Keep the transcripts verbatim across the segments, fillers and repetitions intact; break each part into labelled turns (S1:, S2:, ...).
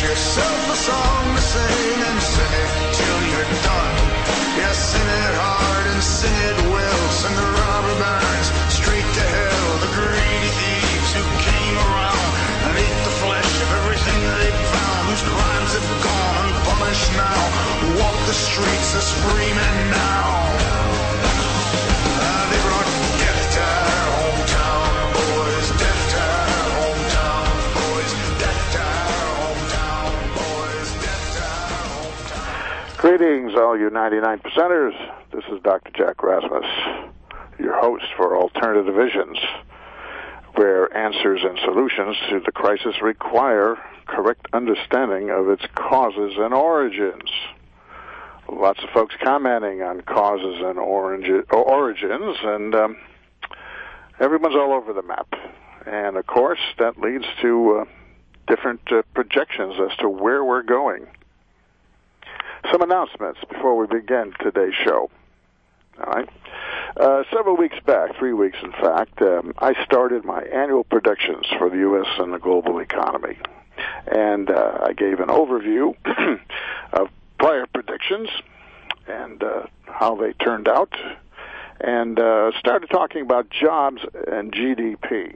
S1: yourself a song to sing and sing it till you're done. Yeah, sing it hard and sing it well. Send the robber barons straight to hell. The greedy thieves who came around and ate the flesh of everything they found. Whose crimes have gone unpunished now. Walk the streets a screaming now. Uh, they brought death to our hometown, boys. Death to our hometown, boys. Death to our hometown, boys. Death to our hometown.
S2: Greetings, all you ninety-nine percenters. This is Doctor Jack Rasmus, your host for Alternative Visions, where answers and solutions to the crisis require correct understanding of its causes and origins. Lots of folks commenting on causes and orange, origins, and um, everyone's all over the map. And, of course, that leads to uh, different uh, projections as to where we're going. Some announcements before we begin today's show. All right. Uh, several weeks back, three weeks in fact, um, I started my annual predictions for the U S and the global economy. And uh, I gave an overview of prior predictions and uh, how they turned out, and uh, started talking about jobs and G D P.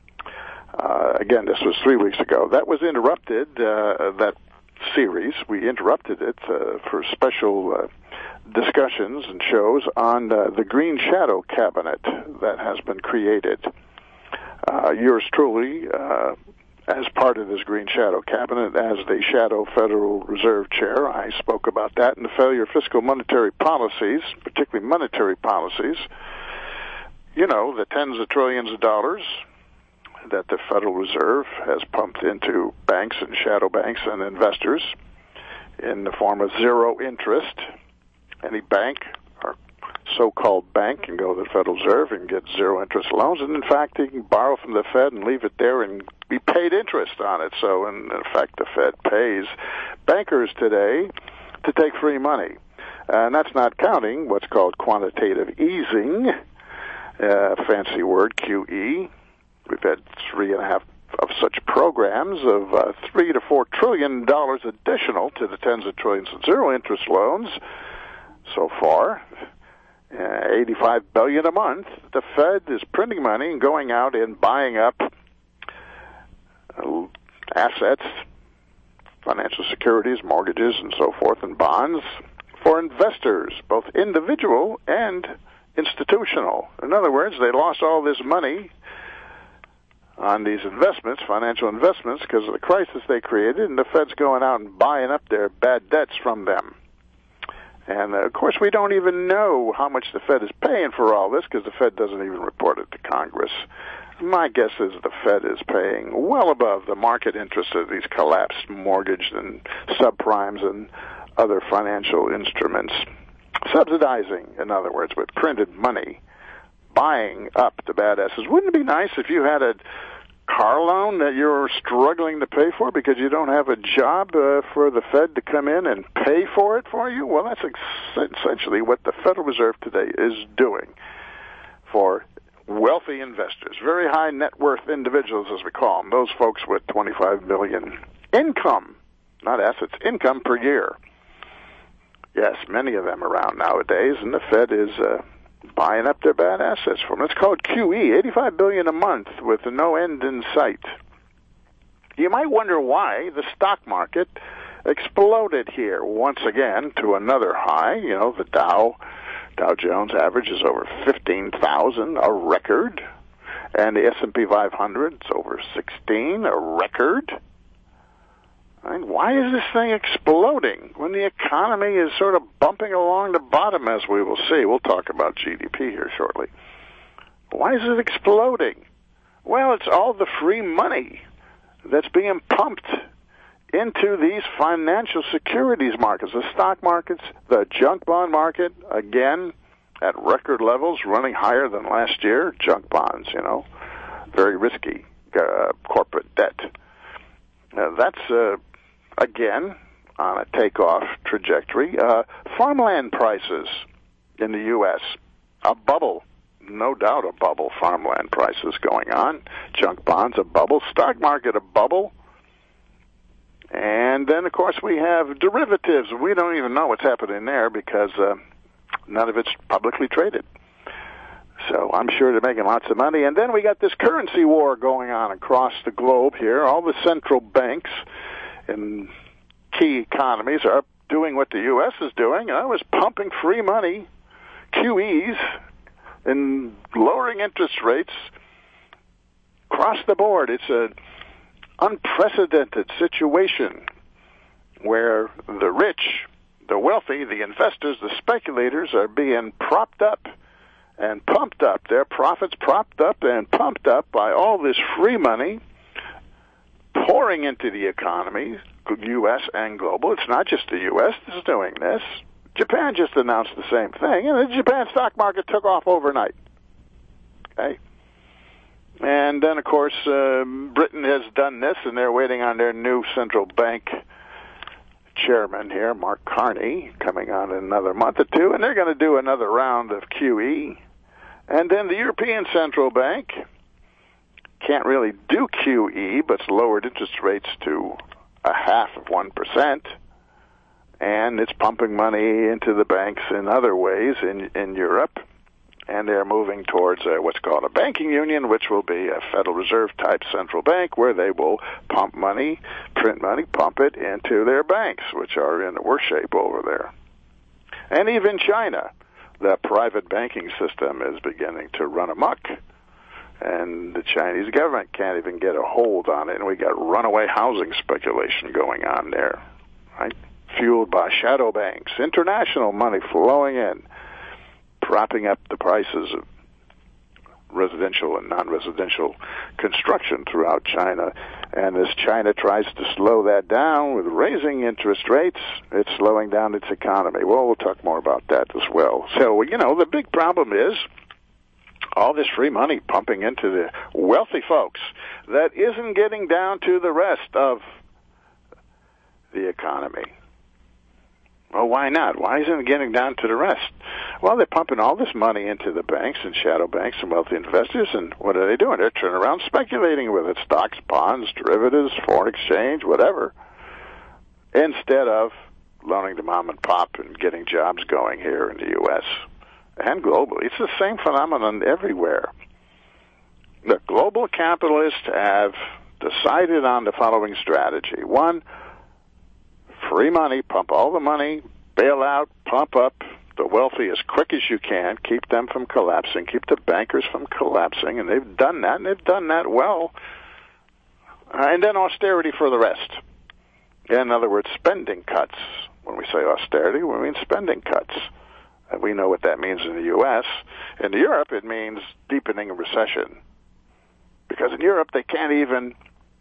S2: Uh, again, this was three weeks ago. That was interrupted, uh, that series, we interrupted it uh, for special uh, discussions and shows on uh, the Green Shadow Cabinet that has been created. Uh, yours truly, uh, as part of this Green Shadow Cabinet, as the Shadow Federal Reserve Chair, I spoke about that and the failure of fiscal monetary policies, particularly monetary policies. You know, the tens of trillions of dollars that the Federal Reserve has pumped into banks and shadow banks and investors in the form of zero interest. Any bank or so-called bank can go to the Federal Reserve and get zero interest loans, and in fact, they can borrow from the Fed and leave it there and be paid interest on it. So, in effect, the Fed pays bankers today to take free money. And that's not counting what's called quantitative easing, uh, fancy word, Q E. We've had three and a half of such programs of uh, three to four trillion dollars additional to the tens of trillions of zero interest loans so far. Uh, eighty-five billion dollars a month. The Fed is printing money and going out and buying up uh, assets, financial securities, mortgages, and so forth, and bonds for investors, both individual and institutional. In other words, they lost all this money on these investments, financial investments, because of the crisis they created, and the Fed's going out and buying up their bad debts from them. And, uh, of course, we don't even know how much the Fed is paying for all this because the Fed doesn't even report it to Congress. My guess is the Fed is paying well above the market interest of these collapsed mortgage and subprimes and other financial instruments. Subsidizing, in other words, with printed money, buying up the bad assets. Wouldn't it be nice if you had a car loan that you're struggling to pay for because you don't have a job uh, for the Fed to come in and pay for it for you? Well, that's ex- essentially what the Federal Reserve today is doing for wealthy investors, very high net worth individuals, as we call them, those folks with twenty-five million dollars income, not assets, income per year. Yes, many of them around nowadays, and the Fed is uh, buying up their bad assets for them. It's called Q E, eighty-five billion dollars a month with no end in sight. You might wonder why the stock market exploded here once again to another high. You know, the Dow, Dow Jones average is over fifteen thousand, a record. And the S and P five hundred, it's over sixteen, a record. I mean, why is this thing exploding when the economy is sort of bumping along the bottom, as we will see? We'll talk about G D P here shortly. Why is it exploding? Well, it's all the free money that's being pumped into these financial securities markets, the stock markets, the junk bond market, again, at record levels, running higher than last year. Junk bonds, you know, very risky uh, corporate debt. Uh, that's... Uh, Again, on a takeoff trajectory. Uh, farmland prices in the U S, a bubble, no doubt a bubble. Farmland prices going on. Junk bonds, a bubble. Stock market, a bubble. And then, of course, we have derivatives. We don't even know what's happening there because uh, none of it's publicly traded. So I'm sure they're making lots of money. And then we got this currency war going on across the globe here. All the central banks in key economies are doing what the U S is doing. I was pumping free money, Q Es, and lowering interest rates across the board. It's an unprecedented situation where the rich, the wealthy, the investors, the speculators are being propped up and pumped up. Their profits propped up and pumped up by all this free money pouring into the economy, U S and global. It's not just the U S that's doing this. Japan just announced the same thing, and the Japan stock market took off overnight. Okay? And then, of course, uh, Britain has done this, and they're waiting on their new central bank chairman here, Mark Carney, coming on in another month or two, and they're going to do another round of Q E. And then the European Central Bank can't really do Q E, but it's lowered interest rates to a half of one percent, and it's pumping money into the banks in other ways in, in Europe, and they're moving towards uh, what's called a banking union, which will be a Federal Reserve-type central bank where they will pump money, print money, pump it into their banks, which are in worse shape over there. And even China, the private banking system is beginning to run amok, and the Chinese government can't even get a hold on it, and we got runaway housing speculation going on there, right? Fueled by shadow banks, international money flowing in, propping up the prices of residential and non-residential construction throughout China. And as China tries to slow that down with raising interest rates, it's slowing down its economy. Well, we'll talk more about that as well. So, you know, the big problem is all this free money pumping into the wealthy folks that isn't getting down to the rest of the economy. Well, why not? Why isn't it getting down to the rest? Well, they're pumping all this money into the banks and shadow banks and wealthy investors, and what are they doing? They're turning around speculating with it, stocks, bonds, derivatives, foreign exchange, whatever, instead of loaning to mom and pop and getting jobs going here in the U S and globally. It's the same phenomenon everywhere. The global capitalists have decided on the following strategy. One, free money, pump all the money, bail out, pump up the wealthy as quick as you can, keep them from collapsing, keep the bankers from collapsing, and they've done that, and they've done that well. Uh, and then austerity for the rest. In other words, spending cuts. When we say austerity, we mean spending cuts. And we know what that means in the U S In Europe, it means deepening a recession. Because in Europe, they can't even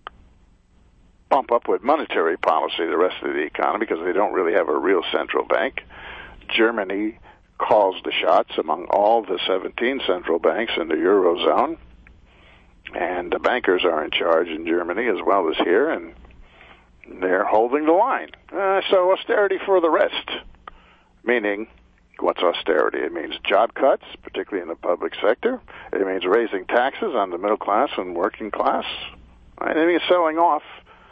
S2: bump up with monetary policy the rest of the economy because they don't really have a real central bank. Germany calls the shots among all the seventeen central banks in the Eurozone, and the bankers are in charge in Germany as well as here, and they're holding the line. Uh, so austerity for the rest, meaning, what's austerity? It means job cuts, particularly in the public sector. It means raising taxes on the middle class and working class. Right? It means selling off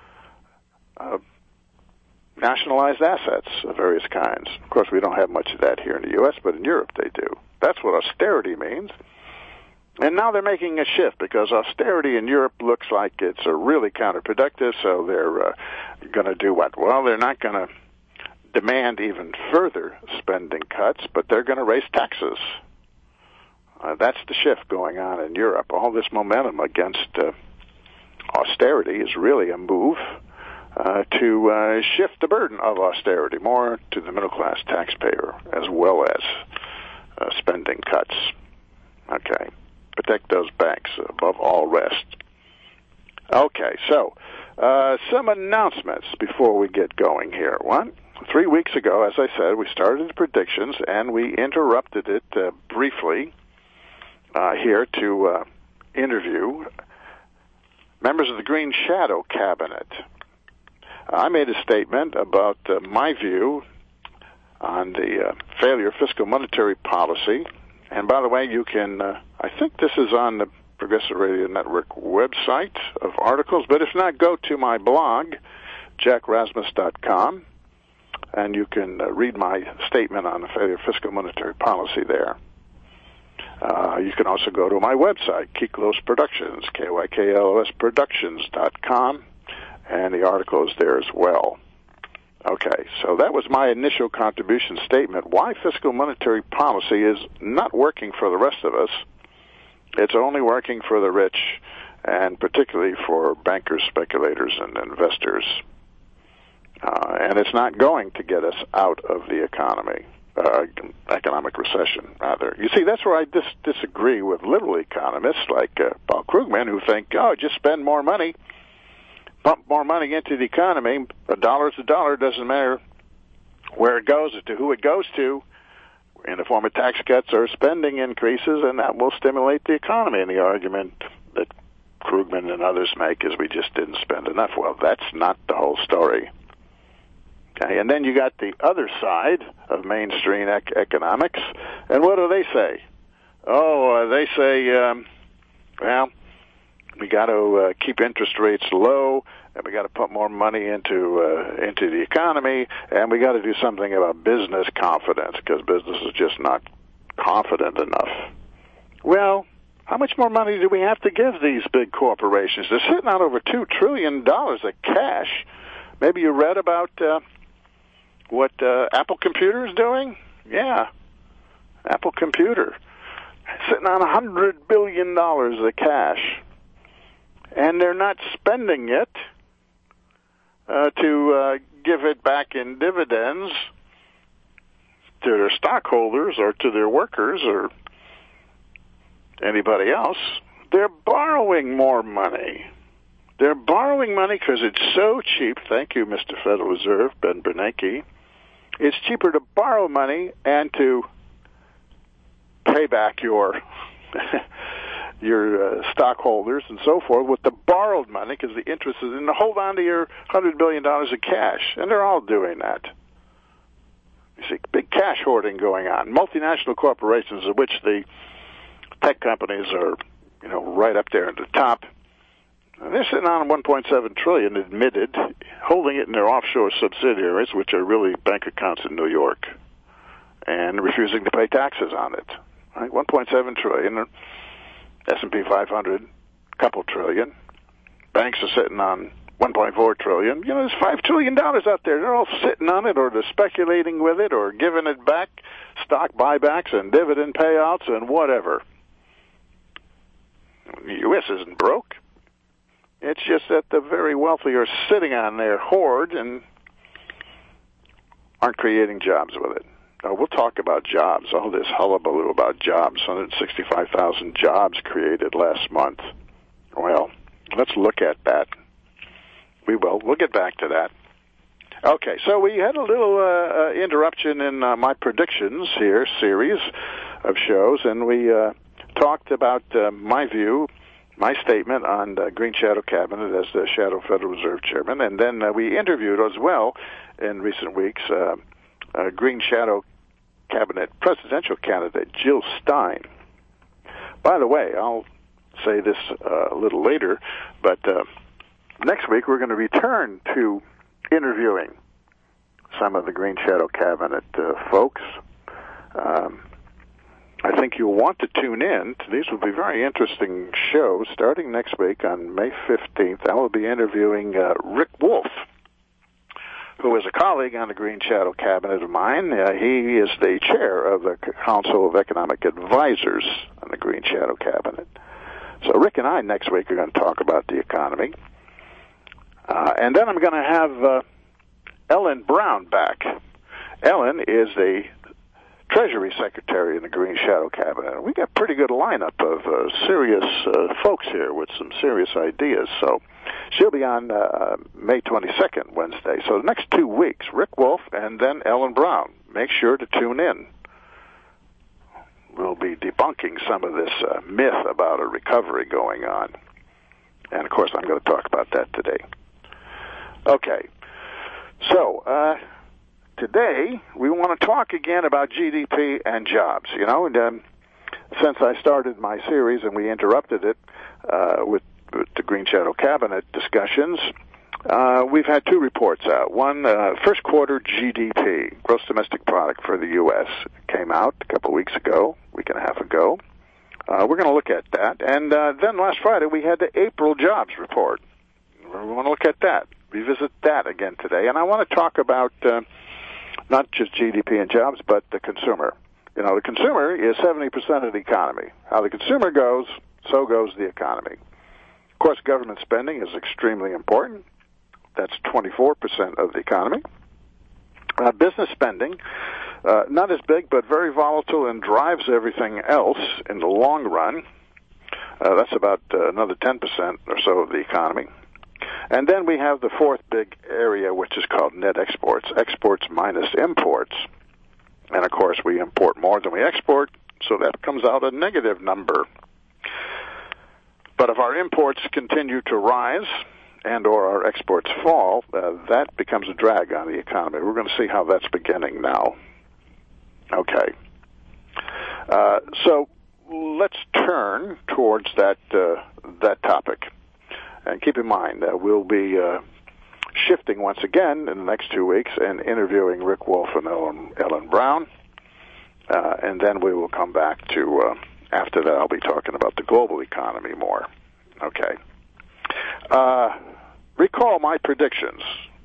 S2: Uh, nationalized assets of various kinds. Of course, we don't have much of that here in the U S, but in Europe they do. That's what austerity means. And now they're making a shift because austerity in Europe looks like it's uh, really counterproductive, so they're uh, going to do what? Well, they're not going to demand even further spending cuts, but they're going to raise taxes. Uh, that's the shift going on in Europe. All this momentum against uh, austerity is really a move Uh, to uh, shift the burden of austerity more to the middle-class taxpayer as well as uh, spending cuts. Okay. Protect those banks above all rest. Okay, so uh, some announcements before we get going here. One, three weeks ago, as I said, we started the predictions, and we interrupted it uh, briefly uh, here to uh, interview members of the Green Shadow Cabinet. I made a statement about uh, my view on the uh, failure of fiscal monetary policy. And by the way, you can, uh, I think this is on the Progressive Radio Network website of articles, but if not, go to my blog, jack rasmus dot com, and you can uh, read my statement on the failure of fiscal monetary policy there. Uh, you can also go to my website, Kyklos Productions, K Y K L O S Productions dot com, and the article is there as well. Okay, so that was my initial contribution statement. Why fiscal monetary policy is not working for the rest of us. It's only working for the rich, and particularly for bankers, speculators, and investors. Uh, and it's not going to get us out of the economy, uh, economic recession, rather. You see, that's where I dis- disagree with liberal economists like uh, Paul Krugman, who think, oh, just spend more money, pump more money into the economy. A dollar's a dollar, doesn't matter where it goes or to who it goes to, in the form of tax cuts or spending increases, and that will stimulate the economy. And the argument that Krugman and others make is we just didn't spend enough. Well, that's not the whole story. Okay, and then you got the other side of mainstream ec- economics, and what do they say? Oh, uh, they say, um, well, we got to uh, keep interest rates low, and we got to put more money into uh, into the economy, and we got to do something about business confidence because business is just not confident enough. Well, how much more money do we have to give these big corporations? They're sitting on over two trillion dollars of cash. Maybe you read about uh, what uh, Apple Computer is doing? Yeah, Apple Computer. Sitting on one hundred billion dollars of cash. And they're not spending it uh, to uh, give it back in dividends to their stockholders or to their workers or anybody else. They're borrowing more money. They're borrowing money because it's so cheap. Thank you, Mister Federal Reserve, Ben Bernanke. It's cheaper to borrow money and to pay back your your uh, stockholders and so forth with the borrowed money because the interest is in to hold on to your one hundred billion dollars of cash. And they're all doing that. You see, big cash hoarding going on. Multinational corporations, of which the tech companies are, you know, right up there at the top. And they're sitting on one point seven trillion dollars admitted, holding it in their offshore subsidiaries, which are really bank accounts in New York, and refusing to pay taxes on it. Right? one point seven trillion dollars. S and P five hundred, couple trillion. Banks are sitting on one point four trillion. You know, there's five trillion dollars out there. They're all sitting on it, or they're speculating with it, or giving it back, stock buybacks and dividend payouts and whatever. The U S isn't broke. It's just that the very wealthy are sitting on their hoard and aren't creating jobs with it. Uh, we'll talk about jobs, all this hullabaloo about jobs, one hundred sixty-five thousand jobs created last month. Well, let's look at that. We will. We'll get back to that. Okay, so we had a little uh, uh, interruption in uh, my predictions here, series of shows, and we uh, talked about uh, my view, my statement on the Green Shadow Cabinet as the Shadow Federal Reserve Chairman, and then uh, we interviewed as well in recent weeks uh, uh, Green Shadow Cabinet presidential candidate Jill Stein. By the way, I'll say this uh, a little later, but uh, next week we're going to return to interviewing some of the Green Shadow Cabinet uh, folks. Um, I think you'll want to tune in. These will be very interesting shows starting next week on May fifteenth. I will be interviewing uh, Rick Wolf, who is a colleague on the Green Shadow Cabinet of mine. Uh, he is the chair of the Council of Economic Advisors on the Green Shadow Cabinet. So Rick and I next week are going to talk about the economy. Uh, and then I'm going to have uh, Ellen Brown back. Ellen is the Treasury Secretary in the Green Shadow Cabinet. We got a pretty good lineup of uh, serious uh, folks here with some serious ideas. So she'll be on uh, May twenty-second, Wednesday. So the next two weeks, Rick Wolf and then Ellen Brown. Make sure to tune in. We'll be debunking some of this uh, myth about a recovery going on. And, of course, I'm going to talk about that today. Okay. So, uh, today we want to talk again about G D P and jobs. You know, and um, since I started my series and we interrupted it uh, with, with the Green Shadow Cabinet discussions, Uh, we've had two reports out. One, uh, first quarter G D P, gross domestic product for the U S, came out a couple of weeks ago, week and a half ago. Uh, we're going to look at that. And uh, then last Friday we had the April jobs report. We want to look at that, revisit that again today. And I want to talk about uh, not just G D P and jobs, but the consumer. You know, the consumer is seventy percent of the economy. How the consumer goes, so goes the economy. Of course, government spending is extremely important. That's twenty-four percent of the economy. Uh, business spending, uh, not as big, but very volatile and drives everything else in the long run. Uh, that's about uh, another ten percent or so of the economy. And then we have the fourth big area, which is called net exports, exports minus imports. And, of course, we import more than we export, so that comes out a negative number. But if our imports continue to rise and or our exports fall, uh, that becomes a drag on the economy. We're going to see how that's beginning now. Okay. Uh, so let's turn towards that uh, that topic. And keep in mind that we'll be uh, shifting once again in the next two weeks and interviewing Rick Wolff and Ellen, Ellen Brown. Uh, and then we will come back to, uh, after that, I'll be talking about the global economy more. Okay. Uh, recall my predictions.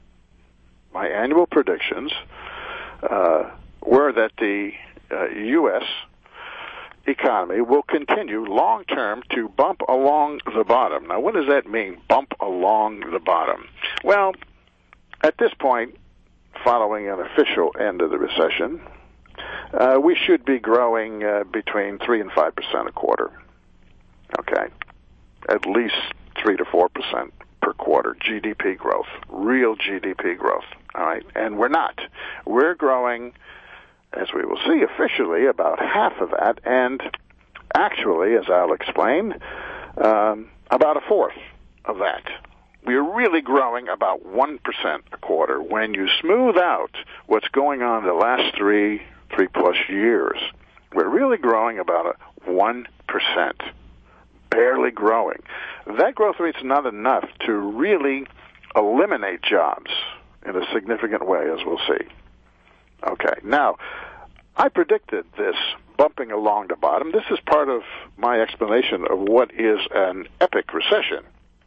S2: My annual predictions uh, were that the uh, U S economy will continue long-term to bump along the bottom. Now, what does that mean, bump along the bottom? Well, at this point, following an official end of the recession, uh, we should be growing uh, between three and five percent a quarter. Okay? At least three to four percent per quarter, G D P growth, real G D P growth. All right? And we're not. We're growing, as we will see officially, about half of that, and actually, as I'll explain, um, about a fourth of that. We're really growing about one percent a quarter. When you smooth out what's going on the last three, three-plus years, we're really growing about a one percent, barely growing. That growth rate's not enough to really eliminate jobs in a significant way, as we'll see. Okay, now, I predicted this bumping along the bottom. This is part of my explanation of what is an epic recession.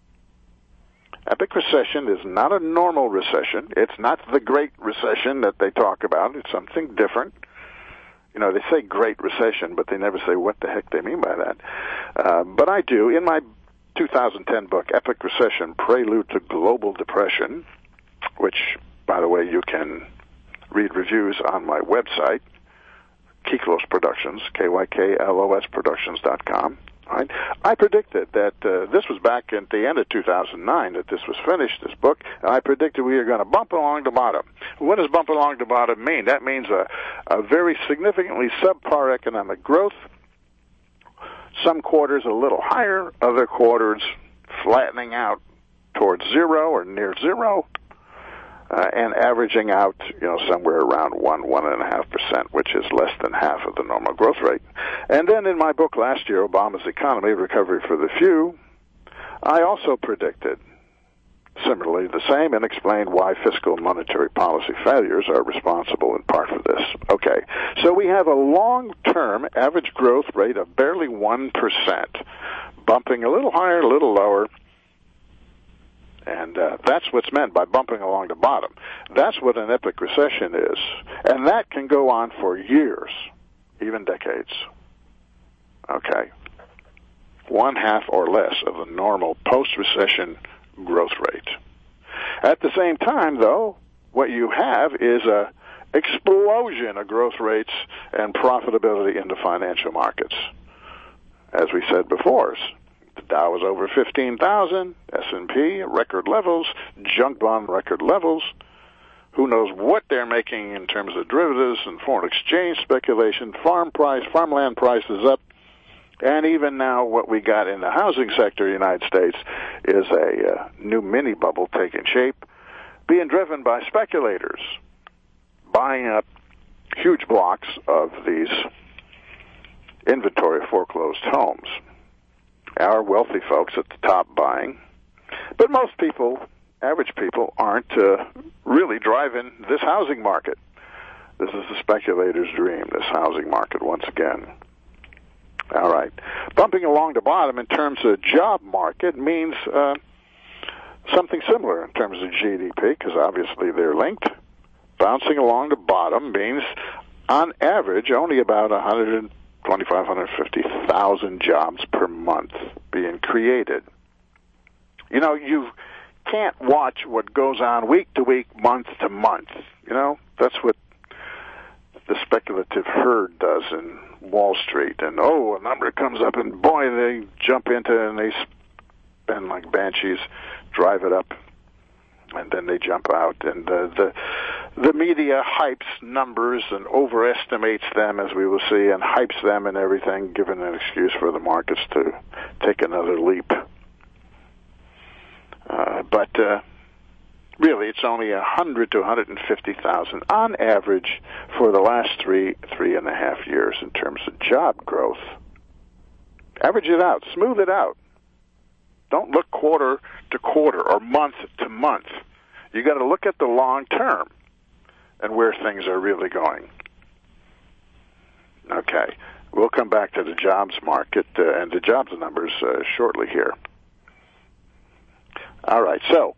S2: Epic recession is not a normal recession. It's not the Great Recession that they talk about. It's something different. You know, they say Great Recession, but they never say what the heck they mean by that. Uh, but I do. In my two thousand ten book, Epic Recession, Prelude to Global Depression, which, by the way, you can read reviews on my website, Kyklos Productions, K Y K L O S Productions dot com. Right? I predicted that uh, this was back at the end of two thousand nine that this was finished, this book, and I predicted we were going to bump along the bottom. What does bump along the bottom mean? That means a, a very significantly subpar economic growth, some quarters a little higher, other quarters flattening out towards zero or near zero, Uh, and averaging out, you know, somewhere around one, one and a half percent, which is less than half of the normal growth rate. And then in my book last year, Obama's Economy, Recovery for the Few, I also predicted similarly the same and explained why fiscal and monetary policy failures are responsible in part for this. Okay, so we have a long-term average growth rate of barely one percent, bumping a little higher, a little lower. And uh, that's what's meant by bumping along the bottom. That's what an epic recession is. And that can go on for years, even decades. Okay. One half or less of the normal post-recession growth rate. At the same time, though, what you have is a explosion of growth rates and profitability in the financial markets. As we said before, the Dow was over fifteen thousand, S and P record levels, junk bond record levels. Who knows what they're making in terms of derivatives and foreign exchange speculation, farm price, farmland prices up, and even now what we got in the housing sector of the United States is a uh, new mini bubble taking shape, being driven by speculators, buying up huge blocks of these inventory of foreclosed homes. Our wealthy folks at the top buying, but most people average people aren't uh, really driving this housing market. This is the speculator's dream, this housing market, once again. All right. Bumping along the bottom in terms of job market means uh, something similar in terms of G D P, because obviously they're linked. Bouncing along the bottom means, on average, only about one hundred twenty-five, one hundred fifty thousand jobs per month being created. You know, you can't watch what goes on week to week, month to month. You know, that's what the speculative herd does in Wall Street. And, oh, a number comes up, and, boy, they jump into it, and they spend like banshees, drive it up, and then they jump out. And uh, the the media hypes numbers and overestimates them, as we will see, and hypes them and everything, giving an excuse for the markets to take another leap. Uh, but uh, really, it's only one hundred to one hundred fifty thousand on average for the last three, three and a half years in terms of job growth. Average it out. Smooth it out. Don't look quarter to quarter or month to month. You got to look at the long term and where things are really going. Okay. We'll come back to the jobs market uh, and the jobs numbers uh, shortly here. All right, so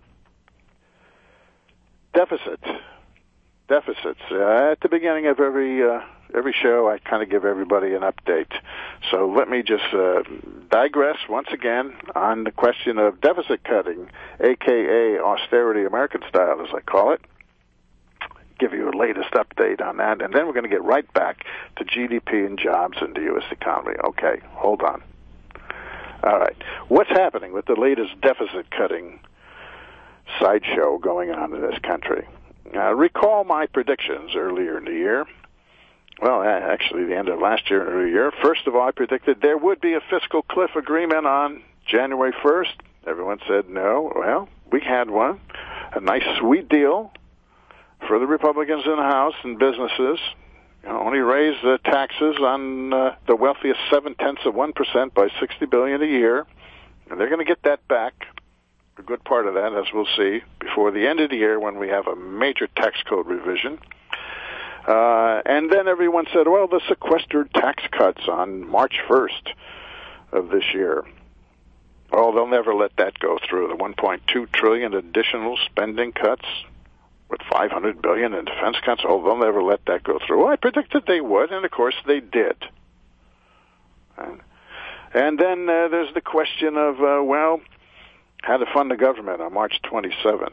S2: deficit, deficits. Uh, at the beginning of every uh, every show, I kind of give everybody an update. So let me just uh, digress once again on the question of deficit cutting, a k a austerity American style, as I call it. Give you a latest update on that, and then we're going to get right back to G D P and jobs and the U S economy. Okay, hold on. All right. What's happening with the latest deficit-cutting sideshow going on in this country? Uh, recall my predictions earlier in the year. Well, actually, the end of last year and earlier year. First of all, I predicted there would be a fiscal cliff agreement on January first. Everyone said no. Well, we had one. A nice, sweet deal for the Republicans in the House and businesses. You know, only raise the taxes on uh, the wealthiest seven-tenths of one percent by sixty billion dollars a year. And they're going to get that back, a good part of that, as we'll see, before the end of the year when we have a major tax code revision. Uh, and then everyone said, well, the sequestered tax cuts on March first of this year. Oh, they'll never let that go through. The one point two trillion dollars additional spending cuts with five hundred billion dollars in defense cuts, oh, they'll never let that go through. Well, I predicted they would, and of course they did. And, and then uh, there's the question of, uh, well, how to fund the government on March twenty-seventh.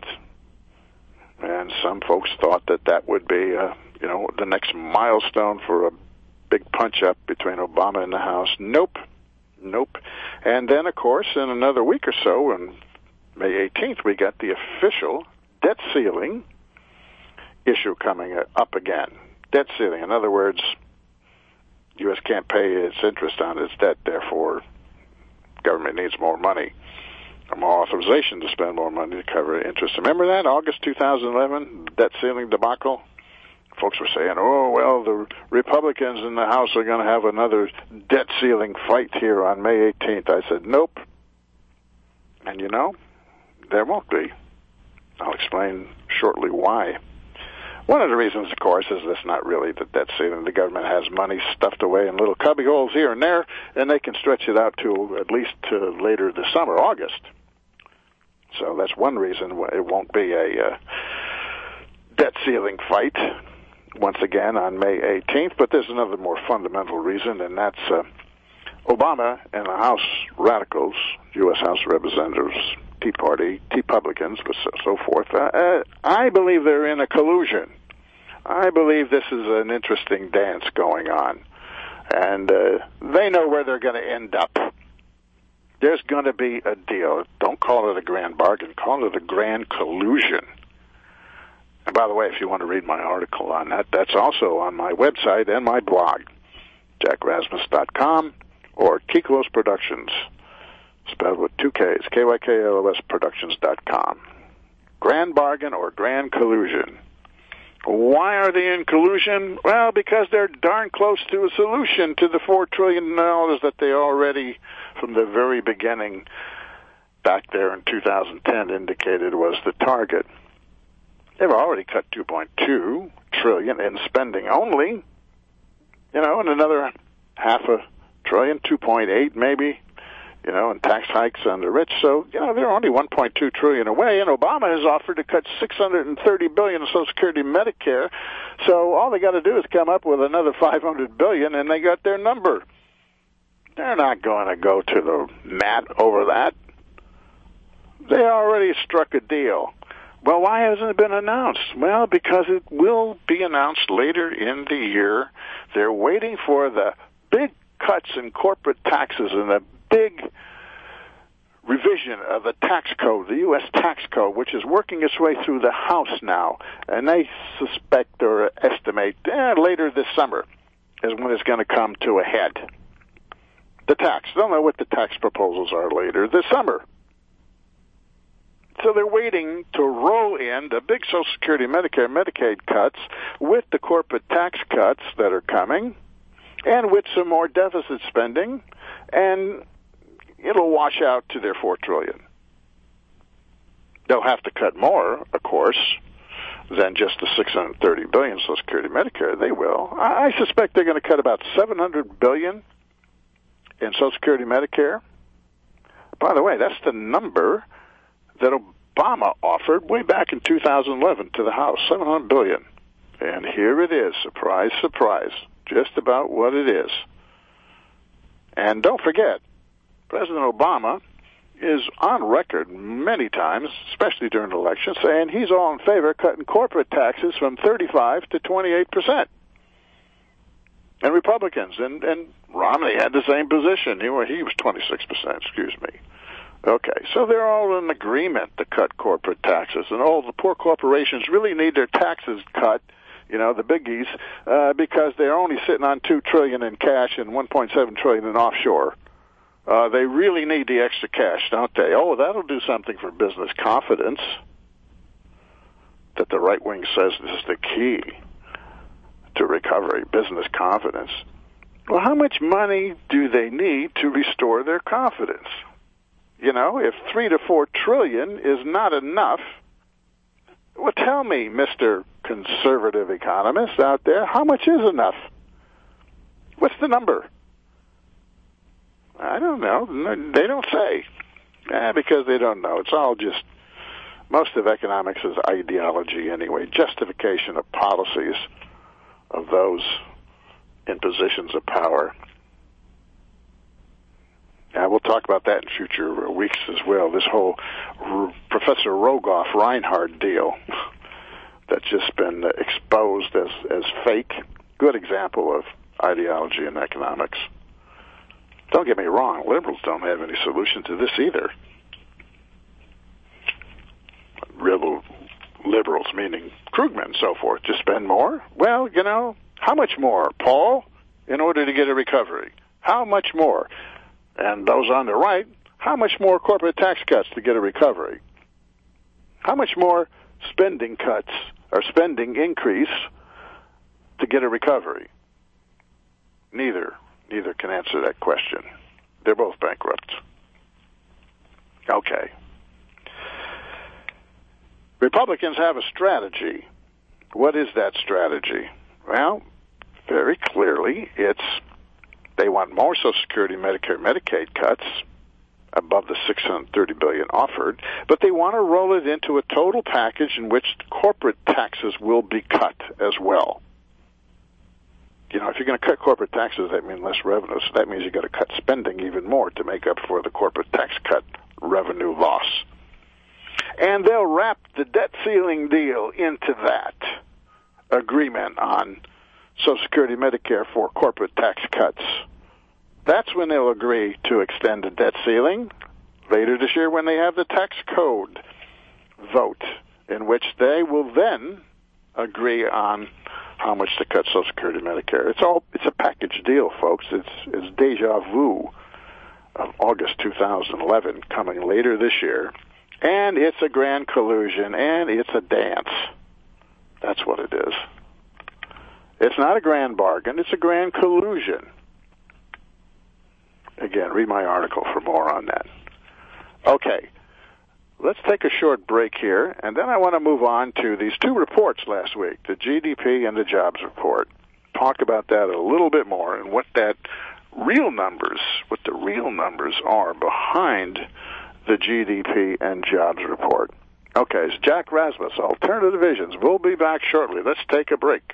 S2: And some folks thought that that would be, uh, you know, the next milestone for a big punch-up between Obama and the House. Nope. Nope. And then, of course, in another week or so, on May eighteenth, we got the official debt ceiling issue coming up again. Debt ceiling. In other words, U S can't pay its interest on its debt, therefore government needs more money, or more authorization to spend more money to cover interest. Remember that, August two thousand eleven, debt ceiling debacle? Folks were saying, oh, well, the Republicans in the House are going to have another debt ceiling fight here on May eighteenth. I said, nope. And you know, there won't be. I'll explain shortly why. One of the reasons, of course, is that's not really the debt ceiling. The government has money stuffed away in little cubby holes here and there, and they can stretch it out to at least to later this summer, August. So that's one reason it won't be a uh, debt ceiling fight once again on May eighteenth. But there's another more fundamental reason, and that's uh, Obama and the House radicals, U S House Representatives, Tea Party, Tea Republicans, but so, so forth. Uh, uh, I believe they're in a collusion. I believe this is an interesting dance going on, and uh, they know where they're going to end up. There's going to be a deal. Don't call it a grand bargain. Call it a grand collusion. And by the way, if you want to read my article on that, that's also on my website and my blog, jack rasmus dot com, or Kyklos Productions, spelled with two K's, K Y K L O S Productions dot com. Grand bargain or grand collusion. Why are they in collusion? Well, because they're darn close to a solution to the four trillion dollars that they already, from the very beginning, back there in two thousand ten indicated was the target. They've already cut two point two trillion dollars in spending only, you know, and another half a trillion, two point eight maybe, you know, and tax hikes on the rich. So, you know, they're only one point two trillion dollars away, and Obama has offered to cut six hundred thirty billion dollars in Social Security and Medicare. So all they got to do is come up with another five hundred billion dollars, and they got their number. They're not going to go to the mat over that. They already struck a deal. Well, why hasn't it been announced? Well, because it will be announced later in the year. They're waiting for the big cuts in corporate taxes and the big revision of the tax code, the U S tax code, which is working its way through the House now. And they suspect or estimate eh, later this summer is when it's going to come to a head. The tax. They'll know what the tax proposals are later this summer. So they're waiting to roll in the big Social Security, Medicare, Medicaid cuts with the corporate tax cuts that are coming and with some more deficit spending, and it'll wash out to their four trillion dollars. They'll have to cut more, of course, than just the six hundred thirty billion dollars Social Security, Medicare. They will. I suspect they're going to cut about seven hundred billion dollars in Social Security, Medicare. By the way, that's the number that Obama offered way back in two thousand eleven to the House, seven hundred billion dollars. And here it is, surprise, surprise, just about what it is. And don't forget, President Obama is on record many times, especially during the election, saying he's all in favor of cutting corporate taxes from thirty-five to twenty-eight percent. And Republicans, and, and Romney had the same position. He, he was twenty-six percent, excuse me. Okay, so they're all in agreement to cut corporate taxes, and all the poor corporations really need their taxes cut, you know, the biggies, uh, because they're only sitting on two trillion dollars in cash and one point seven trillion dollars in offshore. Uh, they really need the extra cash, don't they? Oh, that'll do something for business confidence, that the right wing says is the key to recovery, business confidence. Well, how much money do they need to restore their confidence? You know, if three to four trillion is not enough, well, tell me, Mister Conservative economist out there, how much is enough? What's the number? I don't know. They don't say. Eh, because they don't know. It's all just, most of economics is ideology anyway, justification of policies of those in positions of power. Yeah, we'll talk about that in future weeks as well. This whole R- Professor Rogoff Reinhardt deal that's just been exposed as, as fake. Good example of ideology in economics. Don't get me wrong, liberals don't have any solution to this either. Real liberals, meaning Krugman and so forth, just spend more? Well, you know, how much more, Paul, in order to get a recovery? How much more? And those on the right, how much more corporate tax cuts to get a recovery? How much more spending cuts or spending increase to get a recovery? Neither. Neither can answer that question. They're both bankrupt. Okay. Republicans have a strategy. What is that strategy? Well, very clearly, it's they want more Social Security, Medicare, Medicaid cuts above the six hundred thirty billion dollars offered, but they want to roll it into a total package in which corporate taxes will be cut as well. You know, if you're going to cut corporate taxes, that means less revenue, so that means you've got to cut spending even more to make up for the corporate tax cut revenue loss. And they'll wrap the debt ceiling deal into that agreement on Social Security, Medicare for corporate tax cuts. That's when they'll agree to extend the debt ceiling later this year when they have the tax code vote, in which they will then agree on how much to cut Social Security, Medicare. It's all it's a package deal, folks. It's it's deja vu of August two thousand eleven coming later this year, and it's a grand collusion, and it's a dance. That's what it is. It's not a grand bargain. It's a grand collusion. Again, read my article for more on that. Okay, let's take a short break here, and then I want to move on to these two reports last week, the G D P and the jobs report. Talk about that a little bit more and what that real numbers, what the real numbers are behind the G D P and jobs report. Okay, it's Jack Rasmus, Alternative Visions. We'll be back shortly. Let's take a break.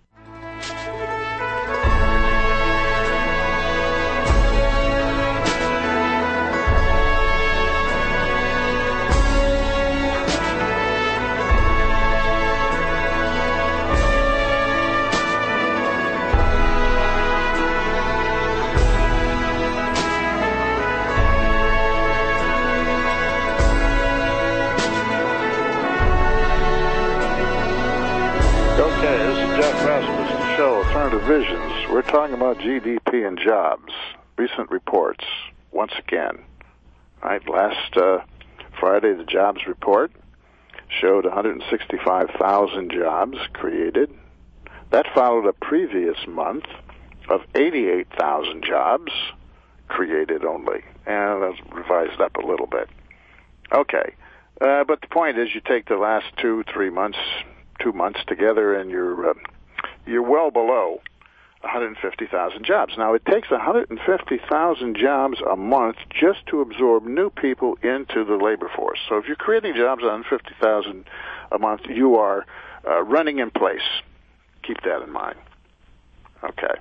S2: Okay, this is Jack Rasmus, the show Alternative Visions. We're talking about G D P and jobs. Recent reports, once again. All right, last uh, Friday, the jobs report showed one hundred sixty-five thousand jobs created. That followed a previous month of eighty-eight thousand jobs created only. And that's revised up a little bit. Okay, uh, but the point is you take the last two, three months, two months together, and you're uh, you're well below one hundred fifty thousand jobs. Now, it takes one hundred fifty thousand jobs a month just to absorb new people into the labor force. So if you're creating jobs, one hundred fifty thousand a month, you are uh, running in place. Keep that in mind. Okay.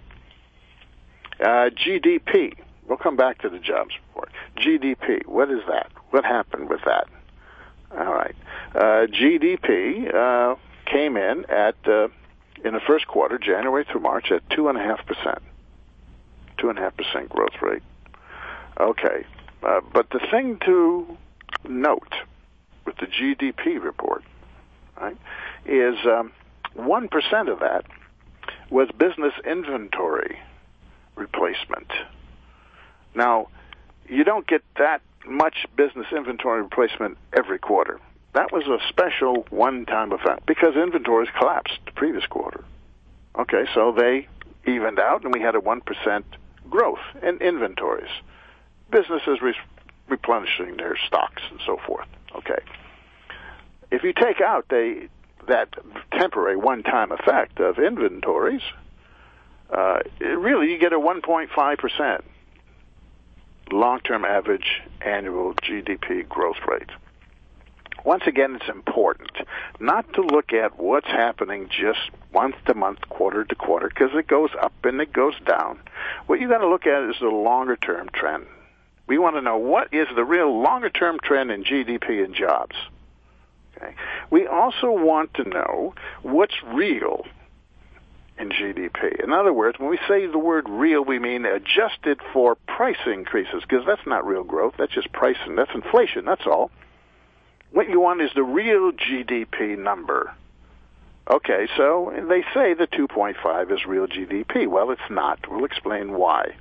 S2: Uh, G D P. We'll come back to the jobs report. G D P. What is that? What happened with that? All right. Uh, G D P uh, came in at, uh, in the first quarter, January through March, at two point five percent. two point five percent growth rate. Okay. Uh, but the thing to note with the G D P report, right, is um, one percent of that was business inventory replacement. Now, you don't get that much business inventory replacement every quarter. That was a special one-time event because inventories collapsed the previous quarter. Okay, so they evened out, and we had a one percent growth in inventories. Businesses re- replenishing their stocks and so forth. Okay. If you take out they, that temporary one-time effect of inventories, uh, it really you get a one point five percent long-term average annual G D P growth rate. Once again, it's important not to look at what's happening just month to month, quarter to quarter, because it goes up and it goes down. What you got to look at is the longer-term trend. We want to know what is the real longer-term trend in G D P and jobs. Okay. We also want to know what's real in G D P. In other words, when we say the word real, we mean adjusted for price increases, because that's not real growth. That's just pricing. That's inflation. That's all. What you want is the real G D P number. Okay, so they say the two point five is real G D P. Well, it's not. We'll explain why.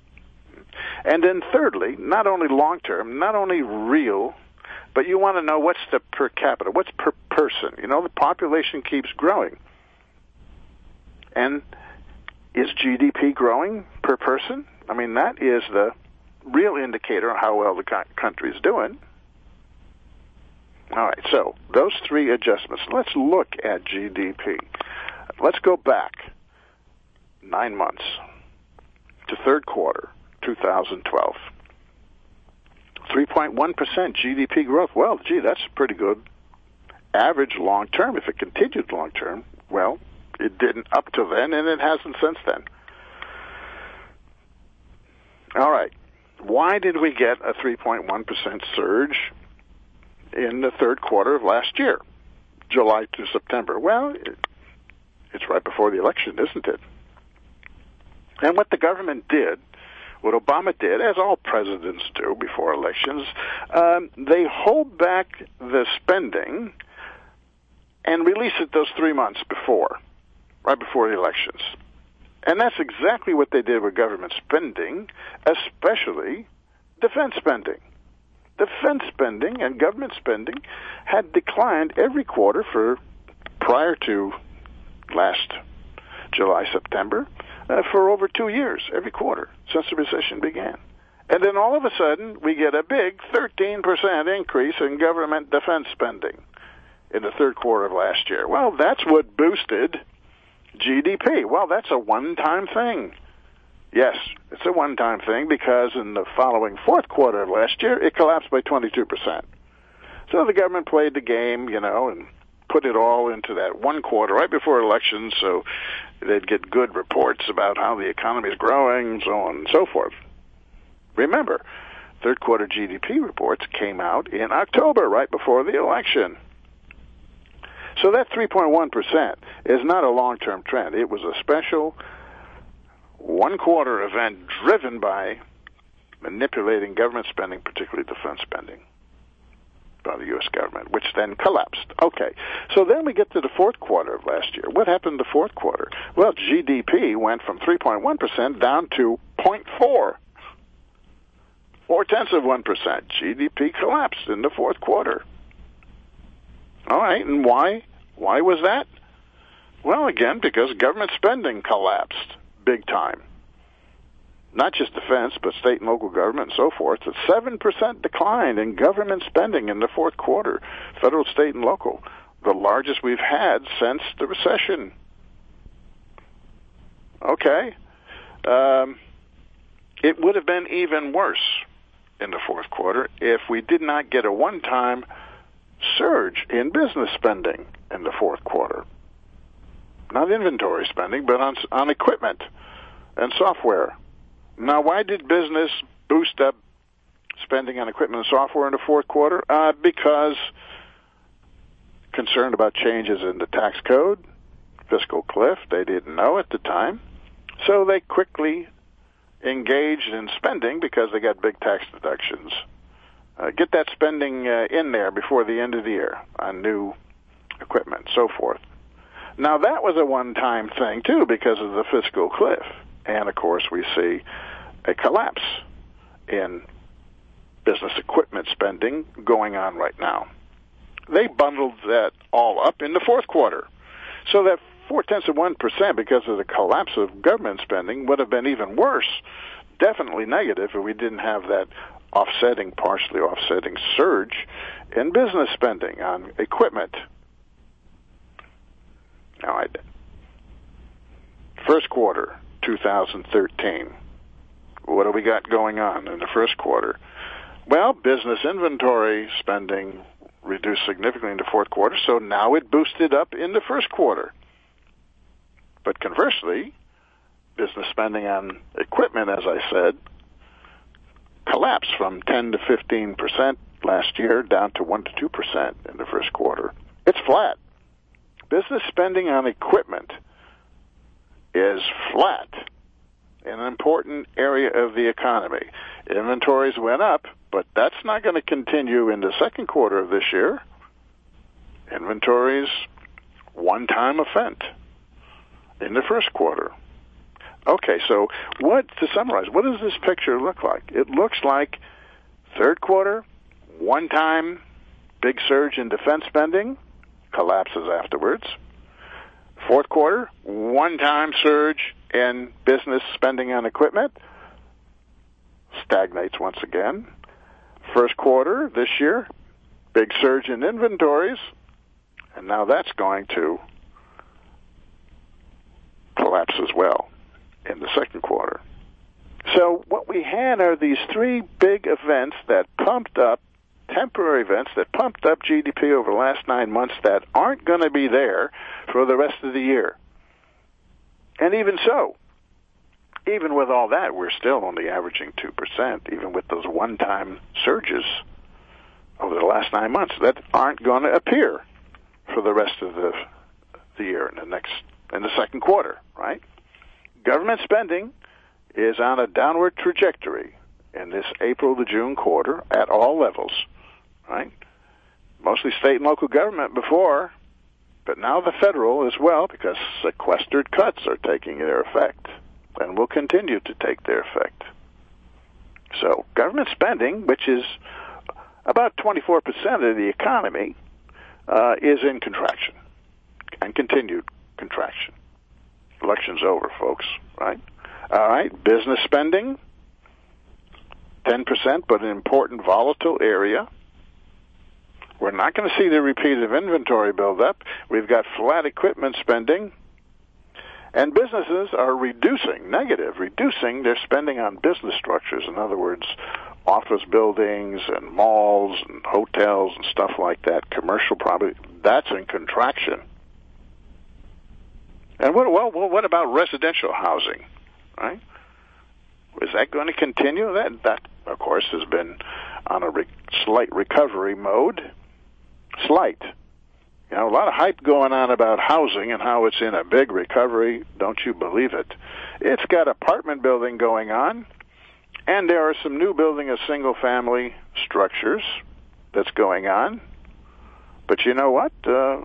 S2: And then thirdly, not only long-term, not only real, but you want to know what's the per capita, what's per person. You know, the population keeps growing. And is G D P growing per person? I mean, that is the real indicator of how well the country is doing. All right, so those three adjustments. Let's look at G D P. Let's go back nine months to third quarter two thousand twelve. three point one percent G D P growth. Well, gee, that's pretty good average long term. If it continued long term, well, it didn't up to then, and it hasn't since then. All right. Why did we get a three point one percent surge in the third quarter of last year, July to September? Well, it, it's right before the election, isn't it? And what the government did, what Obama did, as all presidents do before elections, um, they hold back the spending and release it those three months before, right before the elections. And that's exactly what they did with government spending, especially defense spending. Defense spending and government spending had declined every quarter for prior to last July, September, uh, for over two years, every quarter, since the recession began. And then all of a sudden, we get a big thirteen percent increase in government defense spending in the third quarter of last year. Well, that's what boosted G D P. Well, that's a one-time thing. Yes, it's a one-time thing because in the following fourth quarter of last year, it collapsed by twenty-two percent. So the government played the game, you know, and put it all into that one quarter right before elections so they'd get good reports about how the economy is growing, so on and so forth. Remember, third quarter G D P reports came out in October, right before the election. So that three point one percent is not a long-term trend. It was a special one-quarter event driven by manipulating government spending, particularly defense spending, by the U S government, which then collapsed. Okay, so then we get to the fourth quarter of last year. What happened in the fourth quarter? Well, G D P went from three point one percent down to zero point four. Four-tenths of one percent. G D P collapsed in the fourth quarter. All right, and why? Why was that? Well, again, because government spending collapsed big time. Not just defense, but state and local government and so forth. A seven percent decline in government spending in the fourth quarter, federal, state, and local, the largest we've had since the recession. Okay. Um, it would have been even worse in the fourth quarter if we did not get a one-time surge in business spending in the fourth quarter. Not inventory spending, but on, on equipment and software. Now, why did business boost up spending on equipment and software in the fourth quarter? Uh, because concerned about changes in the tax code, fiscal cliff, they didn't know at the time. So they quickly engaged in spending because they got big tax deductions. Uh, get that spending uh, in there before the end of the year on new equipment, so forth. Now, that was a one-time thing, too, because of the fiscal cliff. And, of course, we see a collapse in business equipment spending going on right now. They bundled that all up in the fourth quarter. So that four-tenths of one percent, because of the collapse of government spending, would have been even worse, definitely negative, if we didn't have that offsetting, partially offsetting surge in business spending on equipment. Now, I, first quarter, two thousand thirteen. What do we got going on in the first quarter? Well, business inventory spending reduced significantly in the fourth quarter, so now it boosted up in the first quarter. But conversely, business spending on equipment, as I said, collapsed from ten to fifteen percent last year down to one to two percent in the first quarter. It's flat. Business spending on equipment is flat in an important area of the economy. Inventories went up, but that's not going to continue in the second quarter of this year. Inventories, one-time event in the first quarter. Okay, so what, to summarize, what does this picture look like? It looks like third quarter, one-time big surge in defense spending, collapses afterwards. Fourth quarter, one-time surge in business spending on equipment, stagnates once again. First quarter this year, big surge in inventories, and now that's going to collapse as well in the second quarter. So what we had are these three big events that pumped up, temporary events that pumped up G D P over the last nine months that aren't going to be there for the rest of the year. And even so, even with all that, we're still only averaging two percent, even with those one-time surges over the last nine months that aren't going to appear for the rest of the, the year in the next, in the second quarter, right? Government spending is on a downward trajectory in this April to June quarter at all levels, right? Mostly state and local government before, but now the federal as well, because sequestered cuts are taking their effect and will continue to take their effect. So government spending, which is about twenty-four percent of the economy, uh, is in contraction and continued contraction. Election's over, folks, right? All right, business spending, ten percent, but an important volatile area. We're not going to see the repeat of inventory buildup. We've got flat equipment spending. And businesses are reducing, negative, reducing their spending on business structures. In other words, office buildings and malls and hotels and stuff like that, commercial property, that's in contraction. And what, well, what about residential housing, right? Is that going to continue? That, that of course, has been on a re- slight recovery mode. Slight. You know, a lot of hype going on about housing and how it's in a big recovery. Don't you believe it? It's got apartment building going on, and there are some new building of single-family structures that's going on. But you know what? Uh,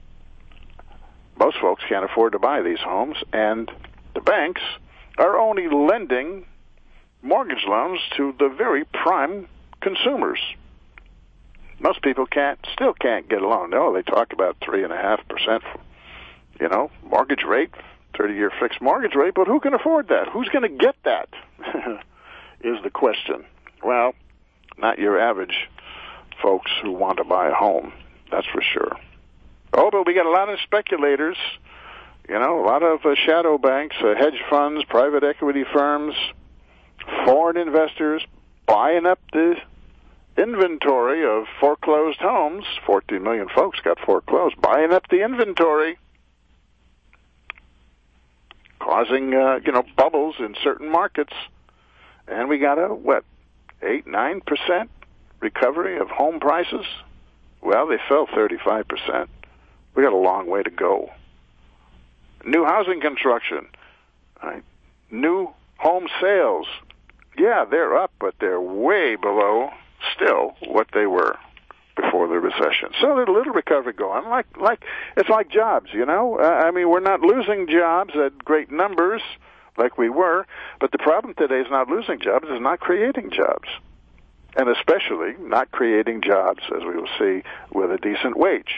S2: most folks can't afford to buy these homes, and the banks are only lending mortgage loans to the very prime consumers. Most people can't, still can't get a loan. No, they talk about three and a half percent, you know, mortgage rate, thirty-year fixed mortgage rate. But who can afford that? Who's going to get that? Is the question. Well, not your average folks who want to buy a home. That's for sure. Oh, but we got a lot of speculators. You know, a lot of uh, shadow banks, uh, hedge funds, private equity firms, foreign investors buying up the inventory of foreclosed homes. fourteen million folks got foreclosed, buying up the inventory, causing, uh, you know, bubbles in certain markets. And we got a, what, eight, nine percent recovery of home prices? Well, they fell thirty-five percent. We got a long way to go. New housing construction, right? New home sales. Yeah, they're up, but they're way below still what they were before the recession. So there's a little recovery going. Like, like it's like jobs, you know. Uh, I mean, we're not losing jobs at great numbers like we were, but the problem today is not losing jobs, is not creating jobs, and especially not creating jobs, as we will see, with a decent wage.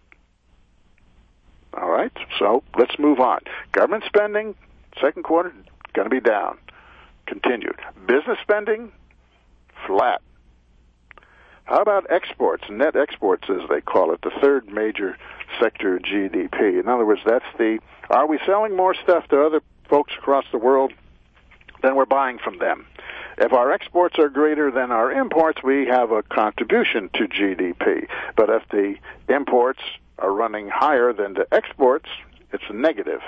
S2: All right, so let's move on. Government spending, second quarter, going to be down. Continued. Business spending, flat. How about exports, net exports as they call it, the third major sector of G D P? In other words, that's the, are we selling more stuff to other folks across the world than we're buying from them? If our exports are greater than our imports, we have a contribution to G D P. But if the imports are running higher than the exports, it's a negative.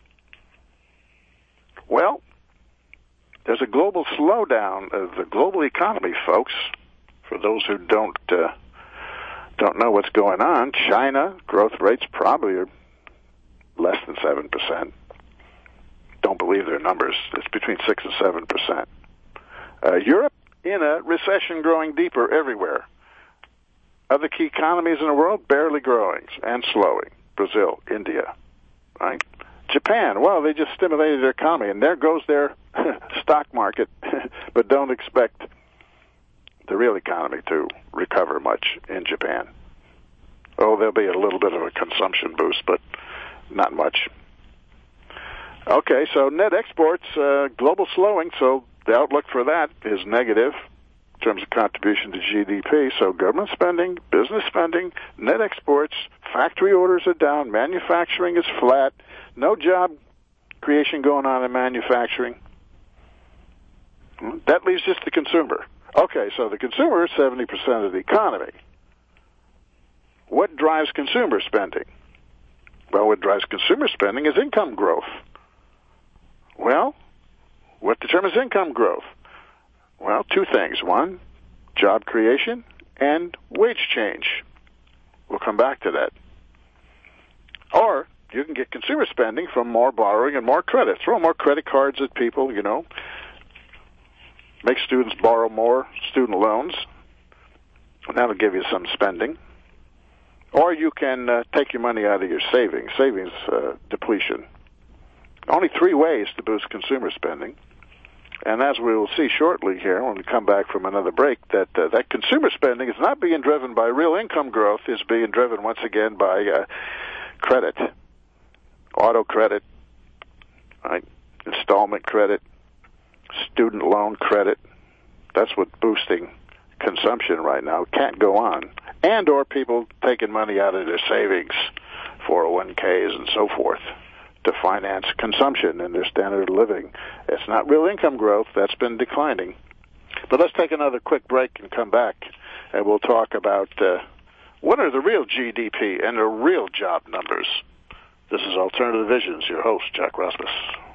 S2: Well, there's a global slowdown of the global economy, folks. For those who don't uh, don't know what's going on, China growth rates probably are less than seven percent. Don't believe their numbers. It's between six and seven percent. Uh, Europe in a recession, growing deeper everywhere. Other key economies in the world barely growing and slowing. Brazil, India, right? Japan, well, they just stimulated their economy, and there goes their stock market, but don't expect the real economy to recover much in Japan. Oh, there'll be a little bit of a consumption boost, but not much. Okay, so net exports, uh, global slowing, so the outlook for that is negative in terms of contribution to G D P. So government spending, business spending, net exports, factory orders are down, manufacturing is flat, no job creation going on in manufacturing. That leaves just the consumer. Okay, so the consumer is seventy percent of the economy. What drives consumer spending? Well, what drives consumer spending is income growth. Well, what determines income growth? Well, two things. One, job creation and wage change. We'll come back to that. Or you can get consumer spending from more borrowing and more credit. Throw more credit cards at people, you know. Make students borrow more student loans, and that'll give you some spending. Or you can uh, take your money out of your savings, savings uh, depletion. Only three ways to boost consumer spending. And as we will see shortly here, when we come back from another break, that uh, that consumer spending is not being driven by real income growth, is being driven once again by uh, credit, auto credit, right? Installment credit, student loan credit, That's what's boosting consumption right now. Can't go on. And or people taking money out of their savings, four oh one k's and so forth, to finance consumption and their standard of living. It's not real income growth. That's been declining. But let's take another quick break and come back, and we'll talk about uh, what are the real G D P and the real job numbers. This is Alternative Visions, your host, Jack Rasmus.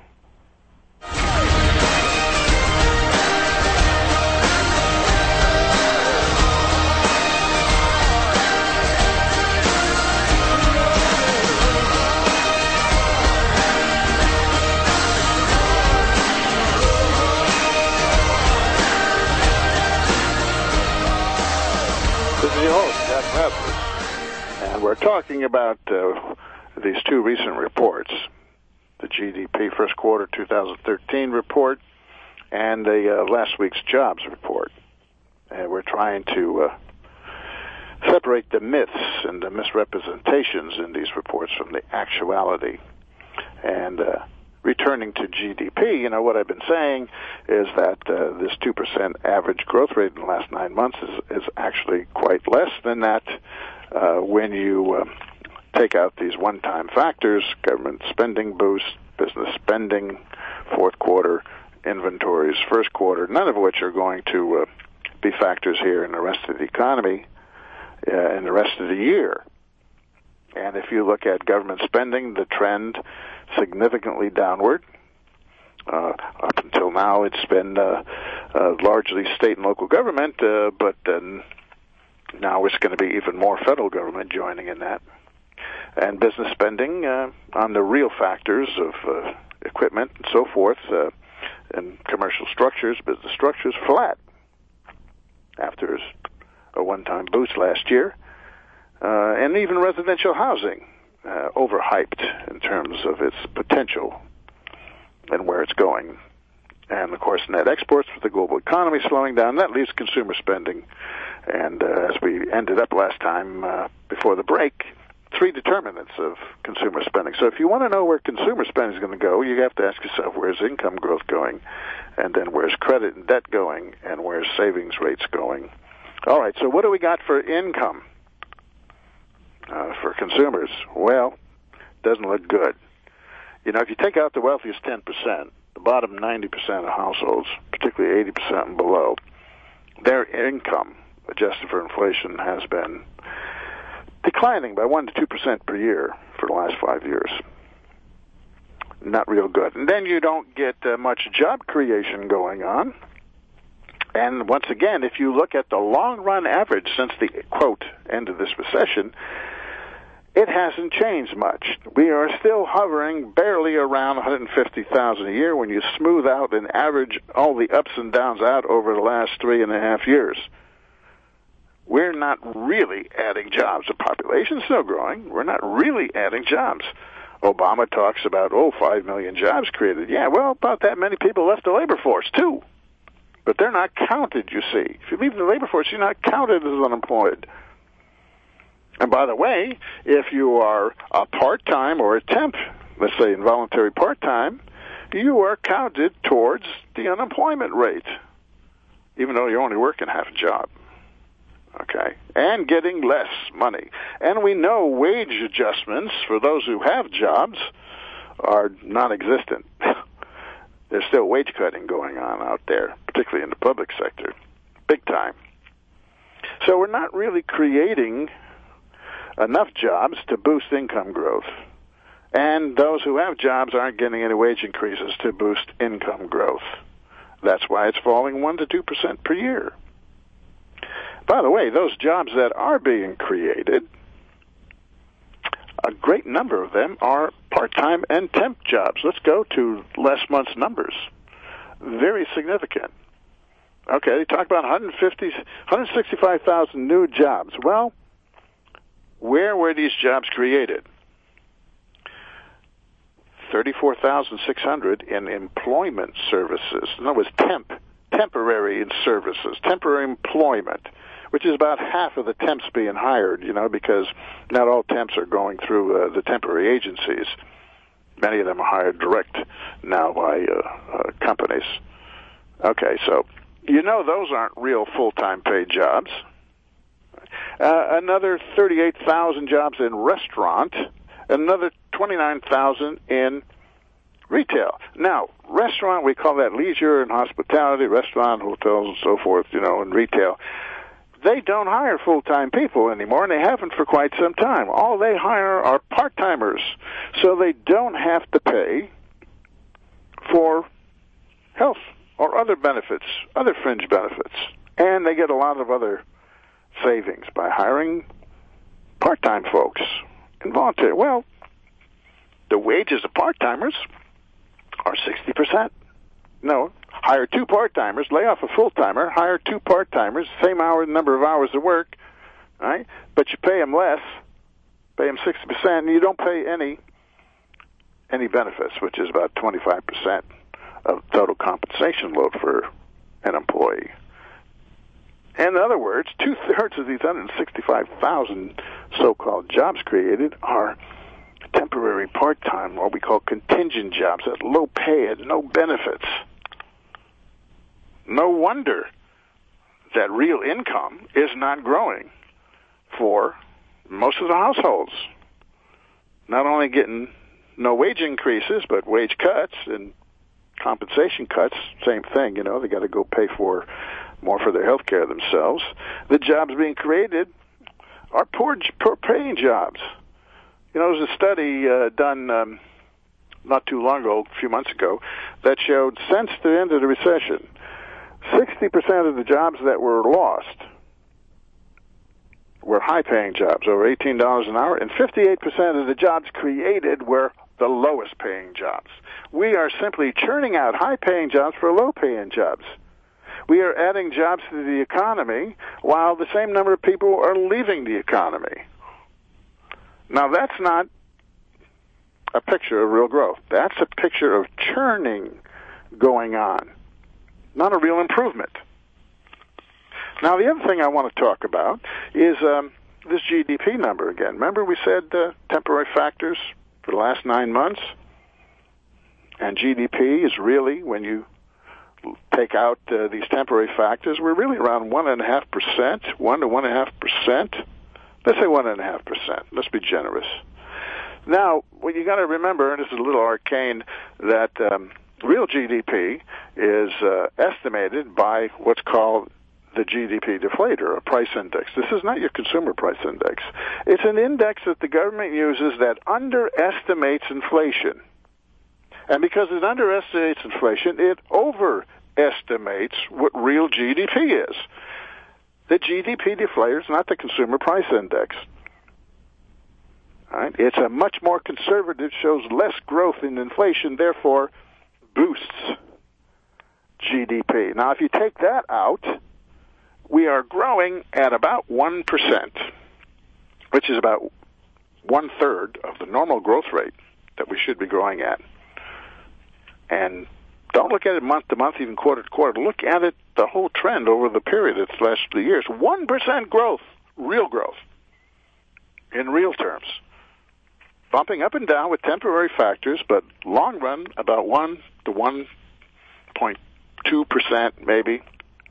S2: This is your host, Jack Rasmus, and we're talking about uh, these two recent reports, the G D P first quarter two thousand thirteen report and the uh, last week's jobs report. And we're trying to uh, separate the myths and the misrepresentations in these reports from the actuality. And uh, returning to G D P, you know, what I've been saying is that uh, this two percent average growth rate in the last nine months is, is actually quite less than that uh, when you uh, take out these one-time factors, government spending boost, business spending, fourth quarter inventories, first quarter, none of which are going to uh, be factors here in the rest of the economy uh, in the rest of the year. And if you look at government spending, the trend significantly downward. Uh, up until now, it's been uh, uh, largely state and local government, uh, but uh, now it's going to be even more federal government joining in that. And business spending uh, on the real factors of uh, equipment and so forth, uh, and commercial structures, business structures, flat after a one-time boost last year. Uh, and even residential housing, uh, overhyped in terms of its potential and where it's going. And, of course, net exports with the global economy slowing down, that leaves consumer spending. And uh, as we ended up last time uh, before the break, three determinants of consumer spending. So if you want to know where consumer spending is going to go, you have to ask yourself, where's income growth going? And then where's credit and debt going? And where's savings rates going? All right, so what do we got for income uh, for consumers? Well, doesn't look good. You know, if you take out the wealthiest ten percent, the bottom ninety percent of households, particularly eighty percent and below, their income, adjusted for inflation, has been declining by one to two percent per year for the last five years. Not real good. And then you don't get uh, much job creation going on. And once again, if you look at the long-run average since the, quote, end of this recession, it hasn't changed much. We are still hovering barely around one hundred fifty thousand a year when you smooth out and average all the ups and downs out over the last three and a half years. We're not really adding jobs. The population's still growing. We're not really adding jobs. Obama talks about, oh, five million jobs created. Yeah, well, about that many people left the labor force, too. But they're not counted, you see. If you leave the labor force, you're not counted as unemployed. And by the way, if you are a part-time or a temp, let's say involuntary part-time, you are counted towards the unemployment rate, even though you're only working half a job. Okay, and getting less money. And we know wage adjustments for those who have jobs are non-existent. There's still wage cutting going on out there, particularly in the public sector, big time. So we're not really creating enough jobs to boost income growth. And those who have jobs aren't getting any wage increases to boost income growth. That's why it's falling one to two percent per year. By the way, those jobs that are being created, a great number of them are part-time and temp jobs. Let's go to last month's numbers. Very significant. Okay, they talk about one hundred fifty, one hundred sixty-five thousand new jobs. Well, where were these jobs created? thirty-four thousand six hundred in employment services. In other words, temp, temporary in services, temporary employment, which is about half of the temps being hired, you know, because not all temps are going through uh, the temporary agencies. Many of them are hired direct now by uh, uh, companies. Okay, so You know those aren't real full-time paid jobs. Uh, another thirty-eight thousand jobs in restaurant, another twenty-nine thousand in retail. Now, restaurant, we call that leisure and hospitality, restaurant, hotels, and so forth, you know, and retail. They don't hire full-time people anymore, and they haven't for quite some time. All they hire are part-timers, so they don't have to pay for health or other benefits, other fringe benefits. And they get a lot of other savings by hiring part-time folks and volunteer. Well, the wages of part-timers are sixty percent. No, hire two part-timers, lay off a full-timer, hire two part-timers, same hour, number of hours of work, right? But you pay them less, pay them sixty percent, and you don't pay any any benefits, which is about twenty-five percent of total compensation load for an employee. In other words, two-thirds of these one hundred sixty-five thousand so-called jobs created are temporary part-time, what we call contingent jobs at low pay and no benefits. No wonder that real income is not growing for most of the households. Not only getting no wage increases, but wage cuts and compensation cuts, same thing, you know, they got to go pay for more for their health care themselves. The jobs being created are poor, poor paying jobs. You know, there's a study uh, done um, not too long ago, a few months ago, that showed since the end of the recession, sixty percent of the jobs that were lost were high-paying jobs, over eighteen dollars an hour, and fifty-eight percent of the jobs created were the lowest-paying jobs. We are simply churning out high-paying jobs for low-paying jobs. We are adding jobs to the economy while the same number of people are leaving the economy. Now, that's not a picture of real growth. That's a picture of churning going on, not a real improvement. Now, the other thing I want to talk about is um, this G D P number again. Remember we said uh, temporary factors for the last nine months? And G D P is really, when you take out uh, these temporary factors, we're really around one point five percent, one to one point five percent. Let's say one point five percent. Let's be generous. Now, what you got to remember, and this is a little arcane, that um, real G D P is uh, estimated by what's called the G D P deflator, a price index. This is not your consumer price index. It's an index that the government uses that underestimates inflation. And because it underestimates inflation, it overestimates what real G D P is. The G D P deflator is not the consumer price index. All right? It's a much more conservative, shows less growth in inflation, therefore boosts G D P. Now, if you take that out, we are growing at about one percent, which is about one-third of the normal growth rate that we should be growing at. And don't look at it month to month, even quarter to quarter. Look at it, the whole trend over the period of the last few years. one percent growth, real growth, in real terms. Bumping up and down with temporary factors, but long run, about one to one point two percent maybe,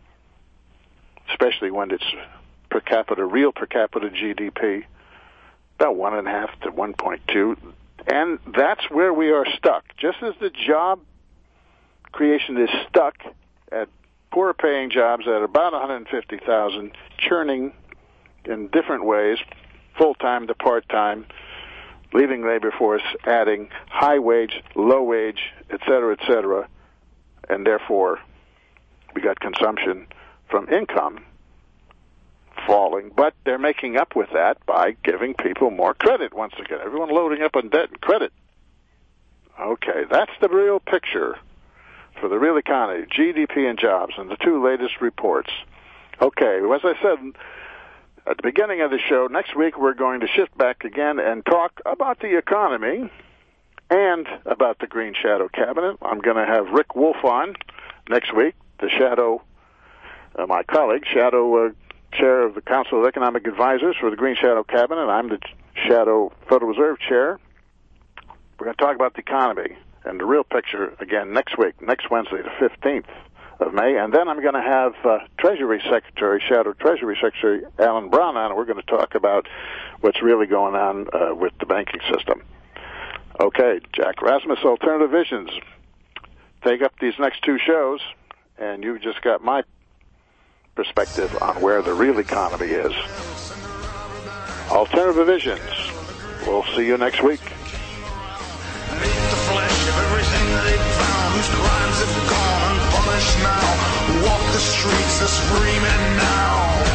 S2: especially when it's per capita, real per capita G D P, about one point five to one point two. And that's where we are stuck. Just as the job creation is stuck at poorer paying jobs at about one hundred fifty thousand, churning in different ways, full-time to part-time, leaving labor force, adding high wage, low wage, et cetera, et cetera, and therefore we got consumption from income falling, but they're making up with that by giving people more credit once again. Everyone loading up on debt and credit. Okay, that's the real picture for the real economy, G D P and jobs, and the two latest reports. Okay, as I said at the beginning of the show, next week we're going to shift back again and talk about the economy and about the Green Shadow Cabinet. I'm going to have Rick Wolf on next week, the Shadow, uh, my colleague, Shadow uh, Chair of the Council of Economic Advisors for the Green Shadow Cabinet. I'm the Shadow Federal Reserve Chair. We're going to talk about the economy and the real picture again next week, next Wednesday, the fifteenth of May. And then I'm going to have uh, Treasury Secretary, Shadow Treasury Secretary Alan Brown on, and we're going to talk about what's really going on uh, with the banking system. Okay, Jack Rasmus, Alternative Visions. Take up these next two shows, and you've just got my perspective on where the real economy is. Alternative Visions. We'll see you next week.
S1: Eat the flesh of everything they found, whose crimes have gone unpunished now. Walk the streets, they're screaming now.